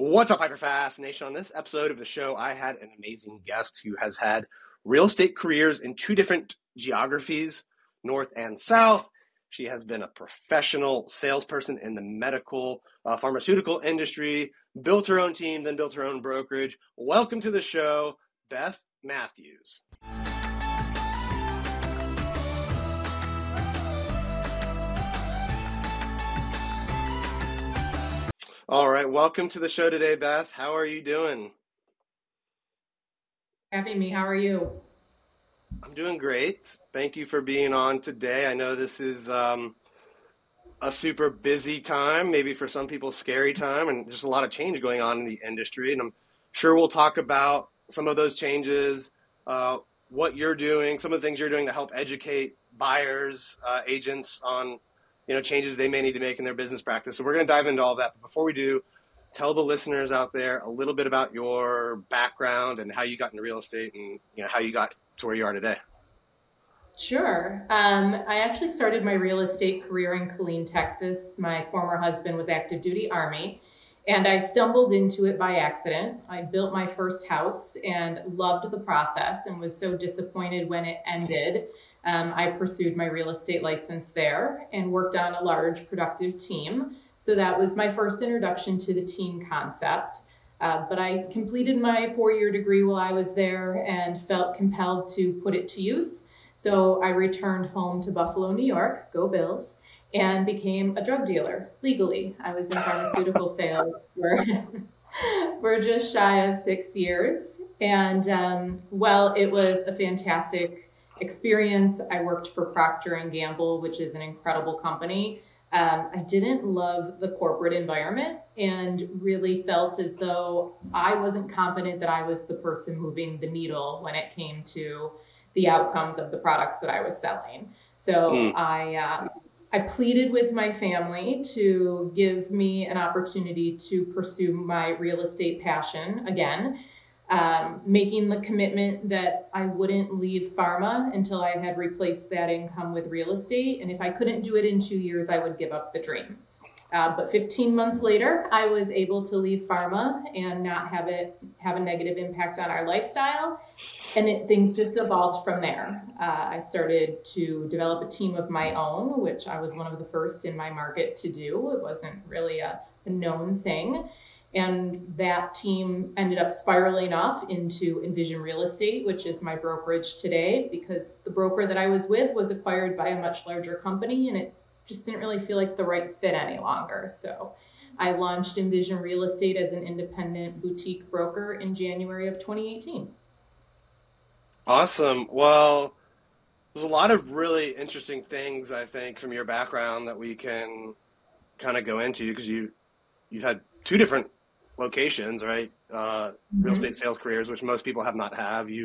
What's up, Hyperfast Nation? On this episode of the show, I had an amazing guest who has had real estate careers in two different geographies, north and south. She has been a professional salesperson in the medical, pharmaceutical industry, built her own team, then built her own brokerage. Welcome to the show, Beth Matthews. All right, welcome to the show today, Beth. How are you doing? Having me. How are you? I'm doing great. Thank you for being on today. I know this is a super busy time, maybe for some people, scary time, and just a lot of change going on in the industry. And I'm sure we'll talk about some of those changes, what you're doing, some of the things you're doing to help educate buyers, agents on changes they may need to make in their business practice. So we're going to dive into all of that. But before we do, tell the listeners out there a little bit about your background and how you got into real estate and how you got to where you are today. Sure. I actually started my real estate career in Killeen, Texas. My former husband was active duty Army, and I stumbled into it by accident. I built my first house and loved the process and was so disappointed when it ended. I pursued my real estate license there and worked on a large productive team. So that was my first introduction to the team concept. But I completed my 4-year degree while I was there and felt compelled to put it to use. So I returned home to Buffalo, New York, go Bills, and became a drug dealer legally. I was in pharmaceutical sales for just shy of 6 years. And it was a fantastic experience. I worked for Procter & Gamble, which is an incredible company. I didn't love the corporate environment and really felt as though I wasn't confident that I was the person moving the needle when it came to the outcomes of the products that I was selling. So I pleaded with my family to give me an opportunity to pursue my real estate passion again, making the commitment that I wouldn't leave pharma until I had replaced that income with real estate. And if I couldn't do it in 2 years, I would give up the dream. But 15 months later, I was able to leave pharma and not have it have a negative impact on our lifestyle. And things just evolved from there. I started to develop a team of my own, which I was one of the first in my market to do. It wasn't really a known thing. And that team ended up spiraling off into Envision Real Estate, which is my brokerage today, because the broker that I was with was acquired by a much larger company, and it just didn't really feel like the right fit any longer. So I launched Envision Real Estate as an independent boutique broker in January of 2018. Awesome. Well, there's a lot of really interesting things, I think, from your background that we can kind of go into, because you've had two different locations, right? Real estate sales careers, which most people have not have. You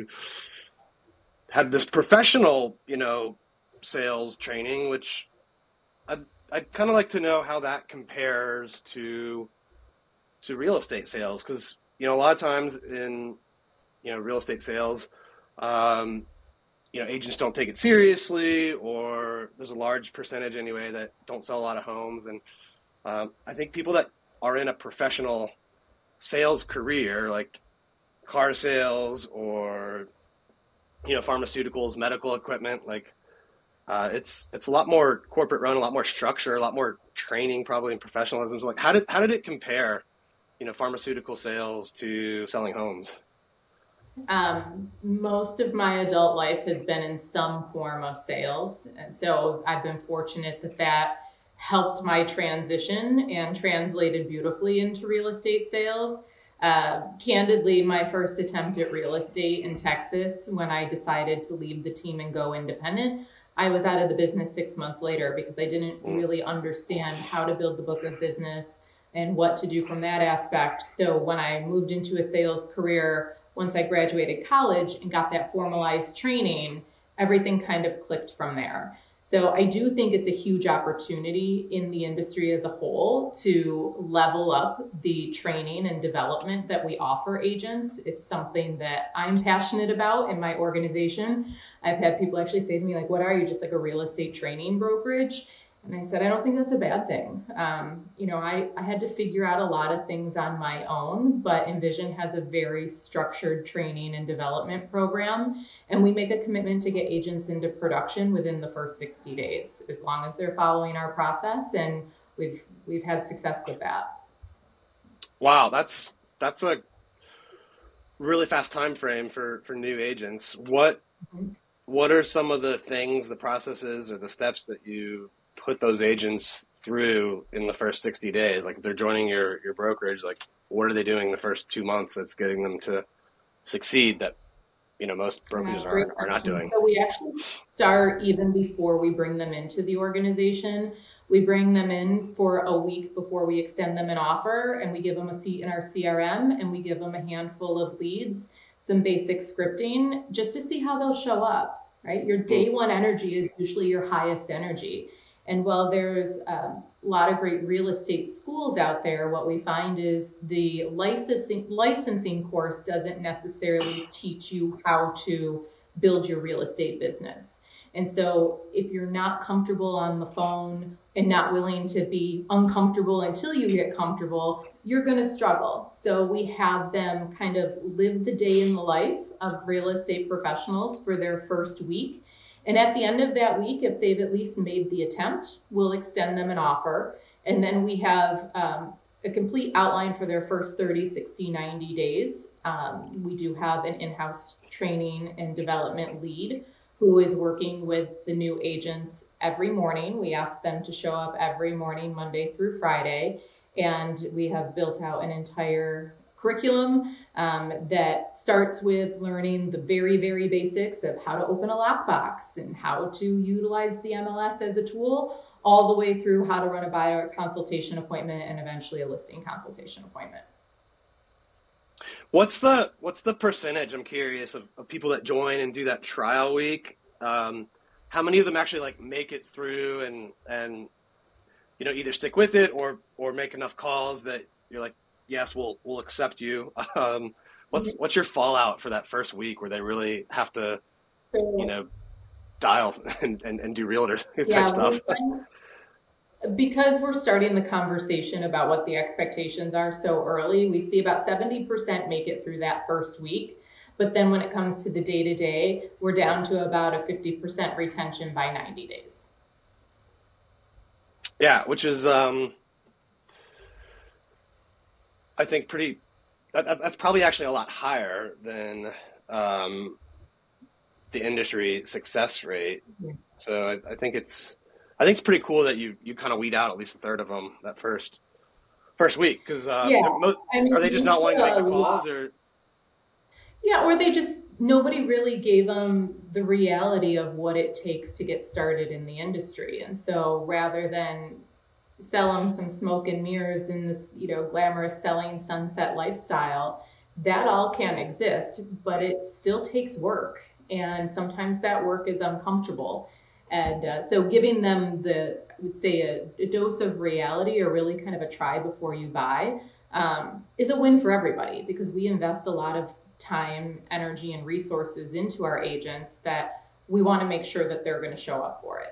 had this professional, sales training, which I'd kind of like to know how that compares to real estate sales, because a lot of times in real estate sales, agents don't take it seriously, or there's a large percentage anyway that don't sell a lot of homes. And I think people that are in a professional sales career, like car sales or pharmaceuticals, medical equipment, like it's a lot more corporate run, a lot more structure, a lot more training, probably, and professionalism. So like, how did it compare, pharmaceutical sales to selling homes? Most of my adult life has been in some form of sales. And so I've been fortunate that helped my transition and translated beautifully into real estate sales. Candidly, my first attempt at real estate in Texas, when I decided to leave the team and go independent, I was out of the business 6 months later because I didn't really understand how to build the book of business and what to do from that aspect. So when I moved into a sales career, once I graduated college and got that formalized training, everything kind of clicked from there. So I do think it's a huge opportunity in the industry as a whole to level up the training and development that we offer agents. It's something that I'm passionate about in my organization. I've had people actually say to me, like, what are you, just like a real estate training brokerage? And I said, I don't think that's a bad thing. I had to figure out a lot of things on my own, but Envision has a very structured training and development program. And we make a commitment to get agents into production within the first 60 days, as long as they're following our process. And we've had success with that. Wow, that's a really fast time frame for new agents. What are some of the things, the processes, or the steps that you put those agents through in the first 60 days? Like if they're joining your brokerage, like what are they doing the first 2 months that's getting them to succeed that most Yeah, brokerages great are not question. doing? So we actually start even before we bring them into the organization. We bring them in for a week before we extend them an offer, and we give them a seat in our CRM, and we give them a handful of leads, some basic scripting, just to see how they'll show up, right? Your Hmm. day one energy is usually your highest energy. And while there's a lot of great real estate schools out there, what we find is the licensing course doesn't necessarily teach you how to build your real estate business. And so if you're not comfortable on the phone and not willing to be uncomfortable until you get comfortable, you're going to struggle. So we have them kind of live the day in the life of real estate professionals for their first week. And at the end of that week, if they've at least made the attempt, we'll extend them an offer. And then we have a complete outline for their first 30, 60, 90 days. We do have an in-house training and development lead who is working with the new agents every morning. We ask them to show up every morning, Monday through Friday. And we have built out an entire curriculum that starts with learning the very, very basics of how to open a lockbox and how to utilize the MLS as a tool, all the way through how to run a buyer consultation appointment and eventually a listing consultation appointment. What's the percentage? I'm curious of people that join and do that trial week. How many of them actually like make it through and either stick with it or make enough calls that you're like, yes, we'll accept you. What's your fallout for that first week where they really have to you So, know dial and do realtor type yeah, stuff? because we're starting the conversation about what the expectations are so early, we see about 70% make it through that first week. But then when it comes to the day to day, we're down to about a 50% retention by 90 days. Yeah, which is I think pretty. That's probably actually a lot higher than um, the industry success rate. So I think it's pretty cool that you kind of weed out at least a third of them that first week because Yeah, I mean, are they just we not get wanting to make a the lot. calls or Yeah, or they just, nobody really gave them the reality of what it takes to get started in the industry. And so rather than sell them some smoke and mirrors in this, glamorous selling sunset lifestyle, that all can exist, but it still takes work. And sometimes that work is uncomfortable. And so giving them I would say, a dose of reality, or really kind of a try before you buy, is a win for everybody because we invest a lot of time, energy, and resources into our agents that we want to make sure that they're going to show up for it.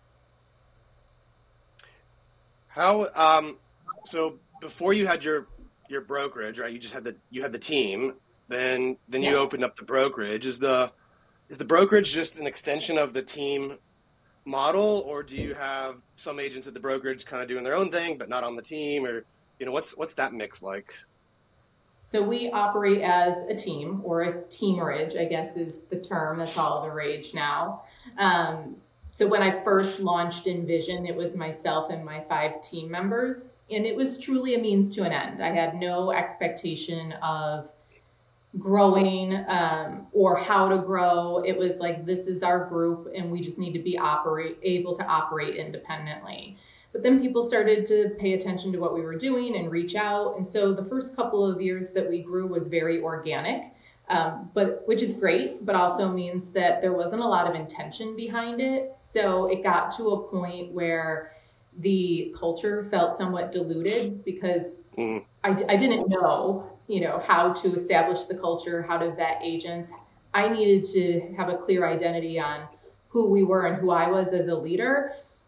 how so before you had your brokerage, right? You had the team, then you Yeah. opened up the brokerage. Is the brokerage just an extension of the team model, or do you have some agents at the brokerage kind of doing their own thing but not on the team, or what's that mix like? So we operate as a team, or a teamerage, I guess is the term that's all the rage now. Um, so when I first launched Envision, it was myself and my 5 team members, and it was truly a means to an end. I had no expectation of growing or how to grow. It was like, this is our group, and we just need to be able to operate independently. But then people started to pay attention to what we were doing and reach out. And so the first couple of years that we grew was very organic, but which is great, but also means that there wasn't a lot of intention behind it. So it got to a point where the culture felt somewhat diluted because Mm, I didn't know, how to establish the culture, how to vet agents. I needed to have a clear identity on who we were and who I was as a leader.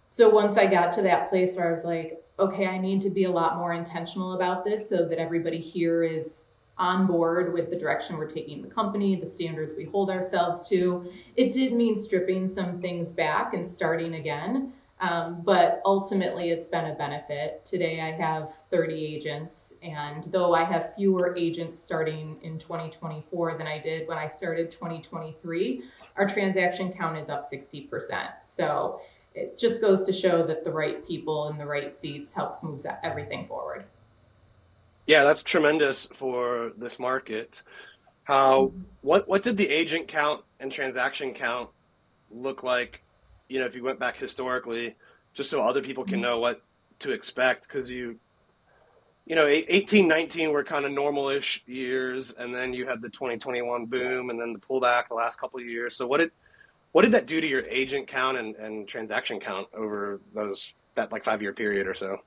So once I got to that place where I was like, okay, I need to be a lot more intentional about this so that everybody here is on board with the direction we're taking the company, the standards we hold ourselves to. It did mean stripping some things back and starting again. But ultimately, it's been a benefit. Today, I have 30 agents, and though I have fewer agents starting in 2024 than I did when I started 2023, our transaction count is up 60%. So it just goes to show that the right people in the right seats helps move everything forward. Yeah, that's tremendous for this market. How what did the agent count and transaction count look like, if you went back historically, just so other people can know what to expect? Because 18, 19 were kind of normal-ish years, and then you had the 2021 boom, and then the pullback the last couple of years. So what did that do to your agent count and transaction count over that like 5 year period or so?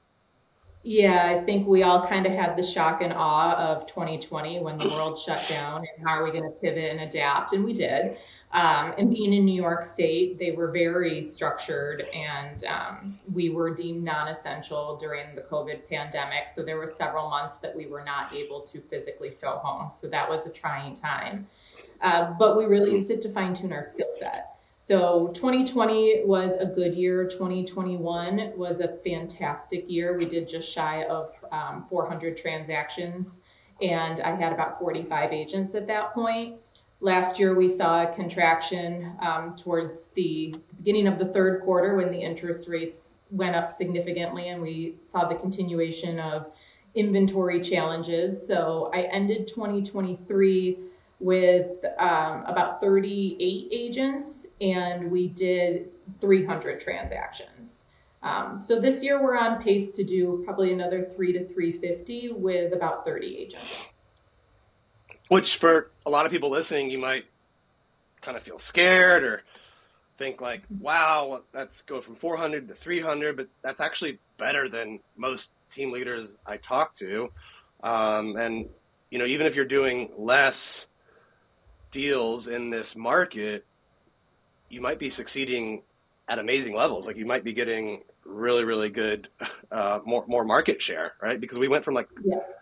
Yeah, I think we all kind of had the shock and awe of 2020 when the world shut down and how are we going to pivot and adapt? And we did. And being in New York State, they were very structured and we were deemed non essential during the COVID pandemic. So there were several months that we were not able to physically show homes. So that was a trying time. But we really used it to fine tune our skill set. So 2020 was a good year. 2021 was a fantastic year. We did just shy of 400 transactions, and I had about 45 agents at that point. Last year, we saw a contraction towards the beginning of the third quarter when the interest rates went up significantly, and we saw the continuation of inventory challenges. So I ended 2023 with about 38 agents, and we did 300 transactions. So this year we're on pace to do probably another 3 to 350 with about 30 agents. Which for a lot of people listening, you might kind of feel scared or think like, wow, let's go from 400 to 300, but that's actually better than most team leaders I talk to. And, even if you're doing less deals in this market, you might be succeeding at amazing levels. Like you might be getting really, really good, more market share, right? Because we went from like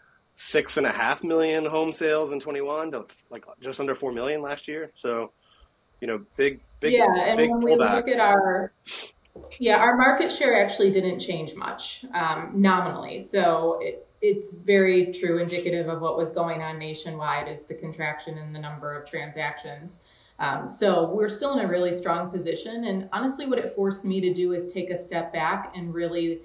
6.5 million home sales in 21 to like just under 4 million last year. So, big, And big when we pullback. look at our market share actually didn't change much nominally. So it's very true, indicative of what was going on nationwide is the contraction in the number of transactions. So we're still in a really strong position. And honestly, what it forced me to do is take a step back and really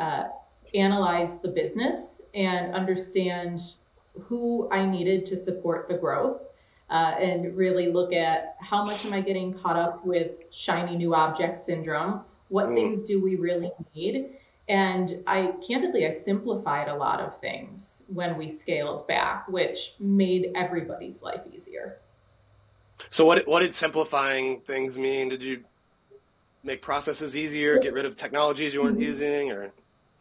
analyze the business and understand who I needed to support the growth. And really look at how much am I getting caught up with shiny new object syndrome? What things do we really need? And I simplified a lot of things when we scaled back, which made everybody's life easier. So what did simplifying things mean? Did you make processes easier, get rid of technologies you weren't using, or?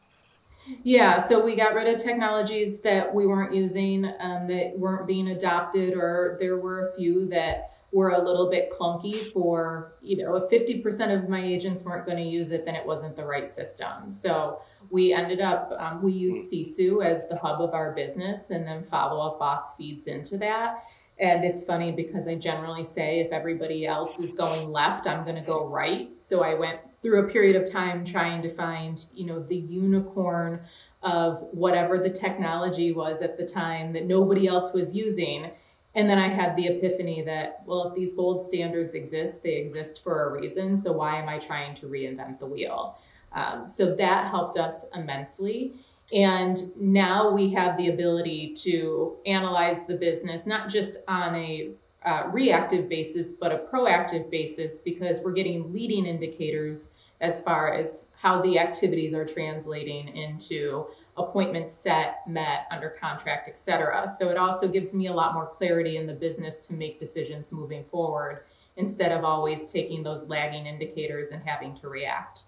Yeah, so we got rid of technologies that we weren't using, that weren't being adopted, or there were a few that were a little bit clunky for, if 50% of my agents weren't going to use it, then it wasn't the right system. So we ended up, we use Sisu as the hub of our business, and then Follow Up Boss feeds into that. And it's funny because I generally say if everybody else is going left, I'm going to go right. So I went through a period of time trying to find, the unicorn of whatever the technology was at the time that nobody else was using. And then I had the epiphany that, well, if these gold standards exist, they exist for a reason. So why am I trying to reinvent the wheel? So that helped us immensely. And now we have the ability to analyze the business, not just on a reactive basis, but a proactive basis, because we're getting leading indicators as far as how the activities are translating into appointments set, met, under contract, et cetera. So it also gives me a lot more clarity in the business to make decisions moving forward instead of always taking those lagging indicators and having to react.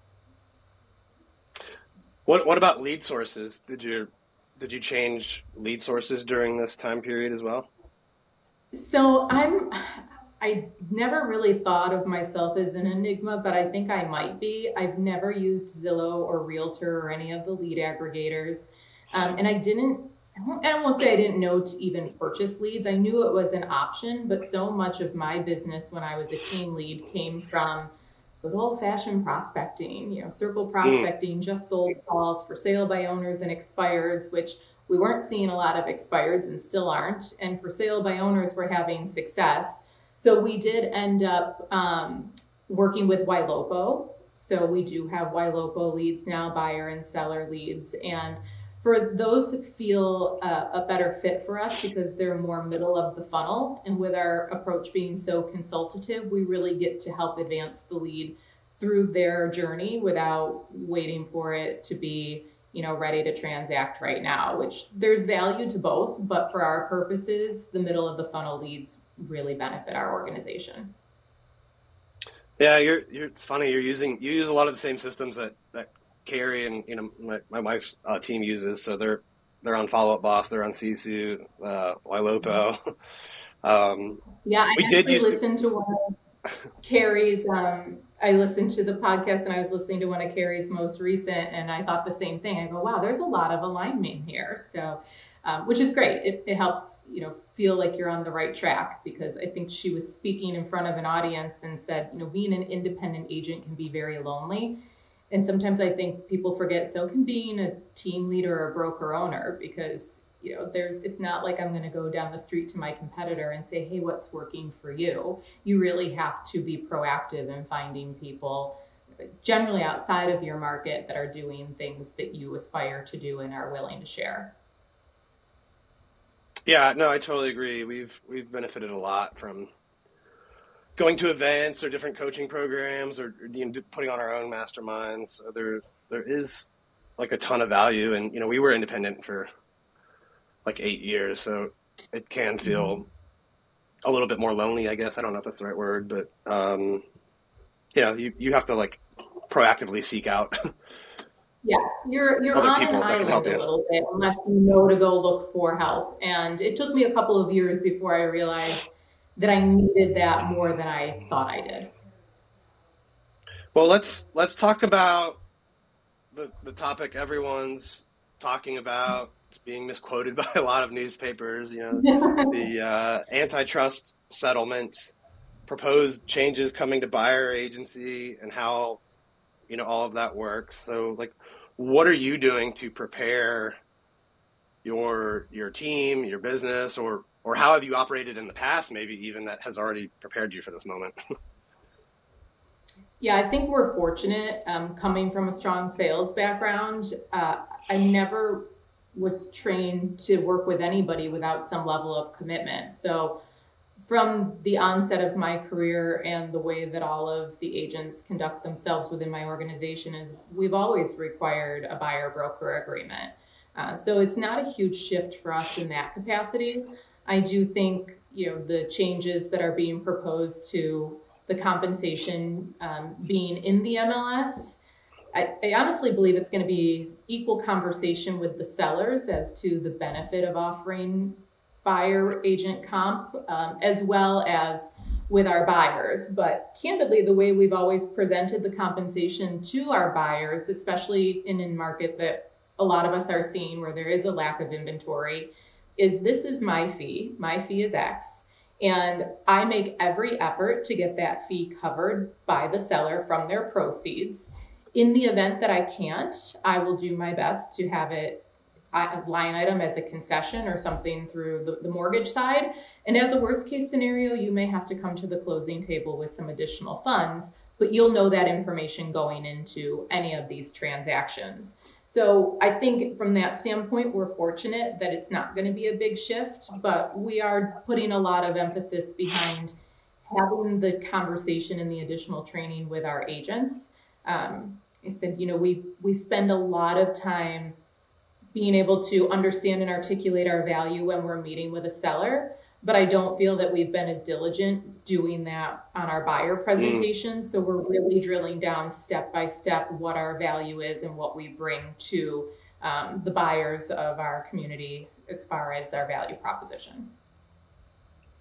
What about lead sources? Did you change lead sources during this time period as well? So I never really thought of myself as an enigma, but I think I might be. I've never used Zillow or Realtor or any of the lead aggregators. And I won't say I didn't know to even purchase leads. I knew it was an option, but so much of my business when I was a team lead came from good old fashioned prospecting, circle Mm. prospecting, just sold calls for sale by owners and expireds, which we weren't seeing a lot of expireds and still aren't. And for sale by owners, we're having success. So we did end up working with Ylopo. So we do have Ylopo leads now, buyer and seller leads. And for those who feel a better fit for us because they're more middle of the funnel. And with our approach being so consultative, we really get to help advance the lead through their journey without waiting for it to be ready to transact right now, which there's value to both, but for our purposes, the middle of the funnel leads really benefit our organization. Yeah, it's funny. You use a lot of the same systems that Carrie and my wife's team uses. So they're on Follow Up Boss, they're on Sisu, Ylopo. Yeah, I We did actually used to. listened to one of Carrie's, I listened to the podcast and I was listening to one of Carrie's most recent, and I thought the same thing. I go, wow, there's a lot of alignment here. So, which is great. It helps, feel like you're on the right track, because I think she was speaking in front of an audience and said, being an independent agent can be very lonely. And sometimes I think people forget, so can being a team leader or a broker owner, because it's not like I'm going to go down the street to my competitor and say, hey, what's working for you? You really have to be proactive in finding people generally outside of your market that are doing things that you aspire to do and are willing to share. Yeah, no, I totally agree. We've benefited a lot from going to events or different coaching programs, or putting on our own masterminds. So there is like a ton of value, and we were independent for like 8 years, so it can feel a little bit more lonely, I guess. I don't know if that's the right word, but you have to like proactively seek out Yeah, you're other on an people that can help island a you. little bit unless you know to go look for help. And it took me a couple of years before I realized that I needed that more than I thought I did. Well, let's talk about the topic everyone's talking about. It's being misquoted by a lot of newspapers. The antitrust settlement, proposed changes coming to buyer agency, and how all of that works. So, like, what are you doing to prepare your team, your business, or how have you operated in the past, maybe even that has already prepared you for this moment? Yeah, I think we're fortunate, coming from a strong sales background. I never was trained to work with anybody without some level of commitment. So from the onset of my career and the way that all of the agents conduct themselves within my organization is we've always required a buyer broker agreement. So it's not a huge shift for us in that capacity. I do think, the changes that are being proposed to the compensation being in the MLS, I honestly believe it's going to be equal conversation with the sellers as to the benefit of offering buyer agent comp, as well as with our buyers. But candidly, the way we've always presented the compensation to our buyers, especially in a market that a lot of us are seeing where there is a lack of inventory, is this is my fee. My fee is X. And I make every effort to get that fee covered by the seller from their proceeds. In the event that I can't, I will do my best to have it a line item as a concession or something through the mortgage side. And as a worst case scenario, you may have to come to the closing table with some additional funds, but you'll know that information going into any of these transactions. So I think from that standpoint, we're fortunate that it's not going to be a big shift, but we are putting a lot of emphasis behind having the conversation and the additional training with our agents. I said, we spend a lot of time being able to understand and articulate our value when we're meeting with a seller, but I don't feel that we've been as diligent doing that on our buyer Mm. presentation. So we're really drilling down step by step what our value is and what we bring to the buyers of our community as far as our value proposition.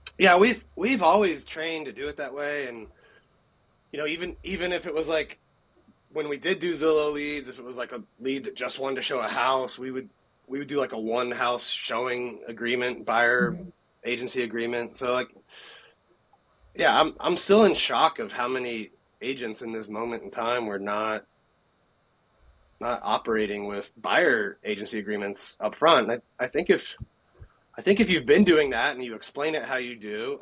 Yeah, we've always trained to do it that way, and even if it was like when we did do Zillow leads, if it was like a lead that just wanted to show a house, we would do like a one house showing agreement, buyer Mhm. agency agreement. So like, yeah, I'm still in shock of how many agents in this moment in time were not operating with buyer agency agreements up front. I think if you've been doing that and you explain it how you do,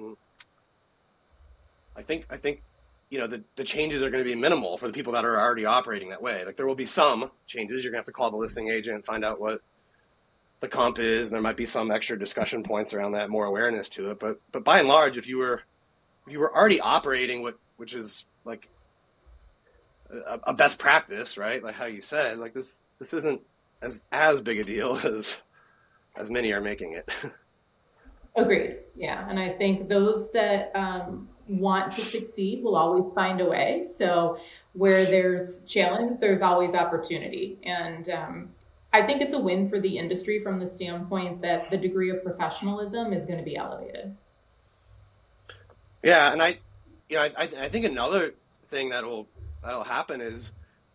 I think the changes are going to be minimal for the people that are already operating that way. Like there will be some changes. You're going to have to call the listing agent, find out what the comp is, and there might be some extra discussion points around that, more awareness to it. But by and large, if you were already operating which is like a best practice, right? Like how you said, like this isn't as big a deal as many are making it. Agreed. Yeah. And I think those that want to succeed will always find a way. So where there's challenge, there's always opportunity. And I think it's a win for the industry from the standpoint that the degree of professionalism is going to be elevated. Yeah, and I think another thing that'll happen is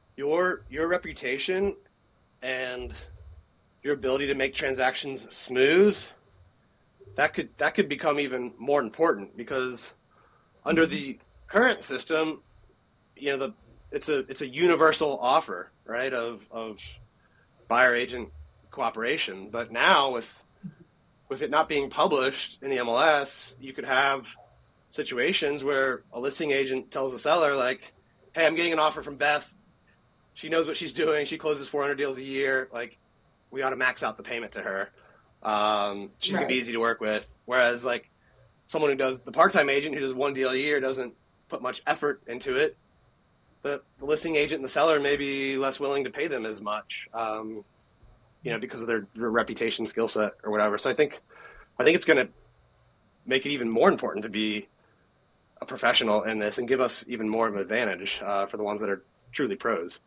your reputation and your ability to make transactions smooth, that could become even more important because under Mhm. the current system, the it's a universal offer, right, of buyer agent cooperation. But now with it not being published in the MLS, you could have situations where a listing agent tells the seller like, "Hey, I'm getting an offer from Beth. She knows what she's doing. She closes 400 deals a year. Like, we ought to max out the payment to her. She's gonna be Right. easy to work with." Whereas like someone who does the part-time agent who does one deal a year doesn't put much effort into it. The listing agent and the seller may be less willing to pay them as much, because of their reputation, skill set, or whatever. So I think it's going to make it even more important to be a professional in this and give us even more of an advantage for the ones that are truly pros.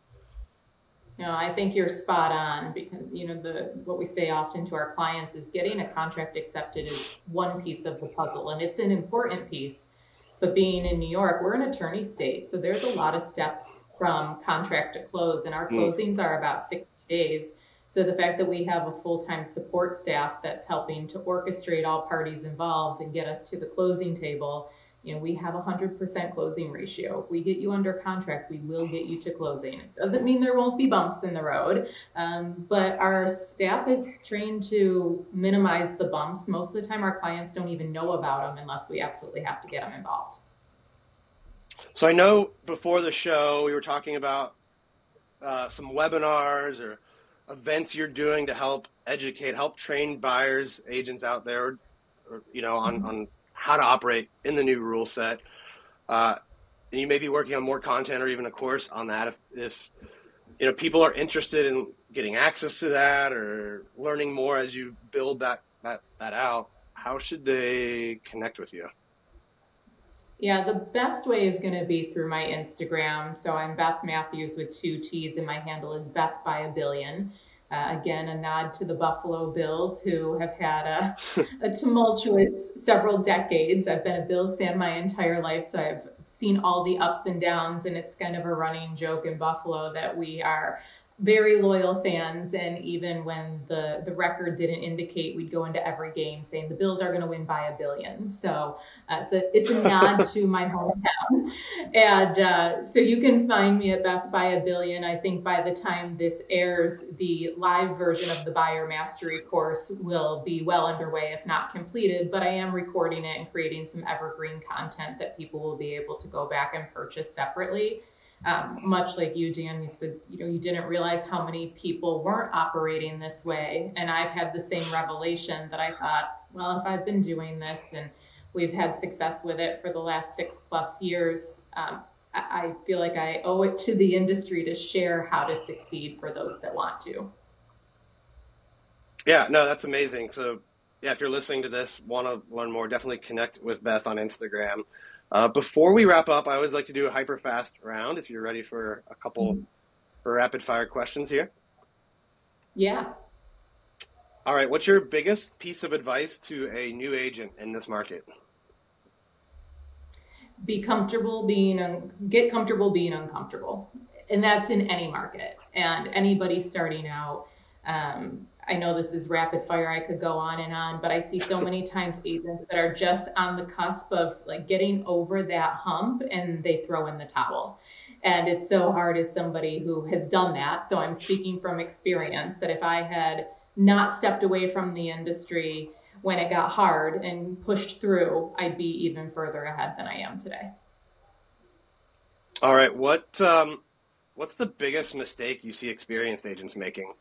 No, I think you're spot on because the what we say often to our clients is getting a contract accepted is one piece of the puzzle and it's an important piece. But being in New York, we're an attorney state, so there's a lot of steps from contract to close, and our Mm. closings are about 60 days. So the fact that we have a full-time support staff that's helping to orchestrate all parties involved and get us to the closing table, we have a 100% closing ratio. If we get you under contract, we will get you to closing. It doesn't mean there won't be bumps in the road, but our staff is trained to minimize the bumps. Most of the time, our clients don't even know about them unless we absolutely have to get them involved. So I know before the show we were talking about some webinars or events you're doing to help educate, help train buyers, agents out there, or, on how to operate in the new rule set. Uh, and you may be working on more content or even a course on that. If people are interested in getting access to that or learning more as you build that out, how should they connect with you? Yeah, the best way is going to be through my Instagram. So I'm Beth Matthews with two T's, and my handle is Beth by a Billion. Again, a nod to the Buffalo Bills, who have had a tumultuous several decades. I've been a Bills fan my entire life, so I've seen all the ups and downs, and it's kind of a running joke in Buffalo that we are very loyal fans. And even when the record didn't indicate, we'd go into every game saying the Bills are going to win by a billion. So it's a nod to my hometown. And so you can find me at Beth by a Billion. I think by the time this airs, the live version of the Buyer Mastery course will be well underway, if not completed. But I am recording it and creating some evergreen content that people will be able to go back and purchase separately. Much like you, Dan, you said you didn't realize how many people weren't operating this way, and I've had the same revelation that I thought, well, if I've been doing this and we've had success with it for the last 6+ years, I feel like I owe it to the industry to share how to succeed for those that want to. Yeah, no, that's amazing. So, yeah, if you're listening to this, want to learn more, definitely connect with Beth on Instagram. Before we wrap up, I always like to do a hyper fast round. If you're ready for a couple rapid fire questions here. Yeah. All right, what's your biggest piece of advice to a new agent in this market? Get comfortable being uncomfortable, and that's in any market and anybody starting out. I know this is rapid fire, I could go on and on, but I see so many times agents that are just on the cusp of like getting over that hump and they throw in the towel. And it's so hard as somebody who has done that. So I'm speaking from experience that if I had not stepped away from the industry when it got hard and pushed through, I'd be even further ahead than I am today. All right, what's the biggest mistake you see experienced agents making?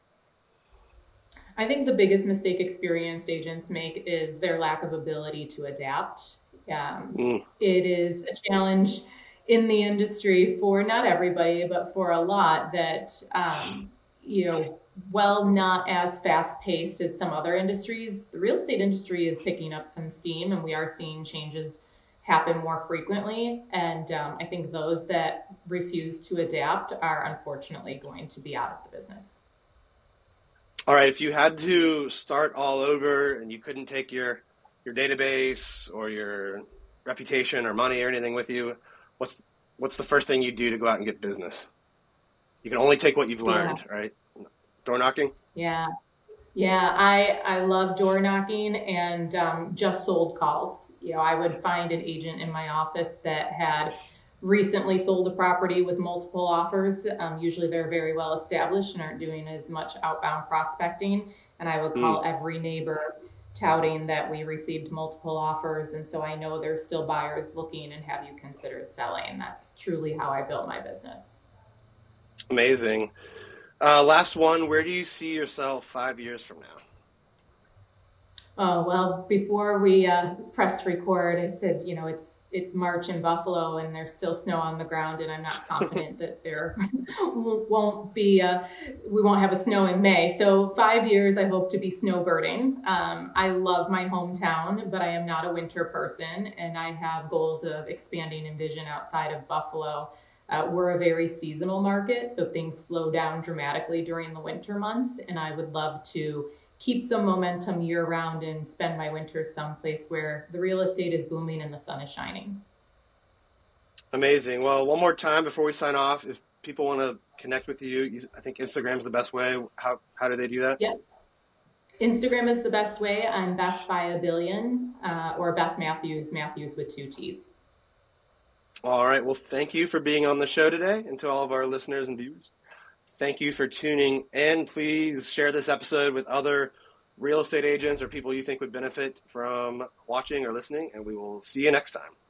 I think the biggest mistake experienced agents make is their lack of ability to adapt. Mm, It is a challenge in the industry for not everybody, but for a lot that, you know, well, not as fast paced as some other industries. The real estate industry is picking up some steam and we are seeing changes happen more frequently. And I think those that refuse to adapt are unfortunately going to be out of the business. all right, if you had to start all over and you couldn't take your database or your reputation or money or anything with you, what's what's the first thing you do to go out and get business? You can only take what you've Yeah, learned, right? Door knocking? yeah. Yeah, I love door knocking and just sold calls. You know, I would find an agent in my office that had recently sold a property with multiple offers. Usually they're very well established and aren't doing as much outbound prospecting. And I would Mm, call every neighbor touting that we received multiple offers. And so I know there's still buyers looking and have you considered selling. That's truly how I built my business. amazing. Last one, where do you see yourself 5 years from now? Oh, well, before we pressed record, I said, you know, it's March in Buffalo and there's still snow on the ground, and I'm not confident that there won't be we won't have a snow in May. So 5 years, I hope to be snowbirding. I love my hometown, but I am not a winter person, and I have goals of expanding and vision outside of Buffalo. We're a very seasonal market, so things slow down dramatically during the winter months, and I would love to keep some momentum year round and spend my winters someplace where the real estate is booming and the sun is shining. Amazing. Well, one more time before we sign off, if people want to connect with you, I think Instagram's the best way. How do they do that? Yep. Instagram is the best way. I'm Beth by a billion, or Beth Matthews, Matthews with two T's. All right. Well, thank you for being on the show today, and to all of our listeners and viewers, thank you for tuning in. Please share this episode with other real estate agents or people you think would benefit from watching or listening, and we will see you next time.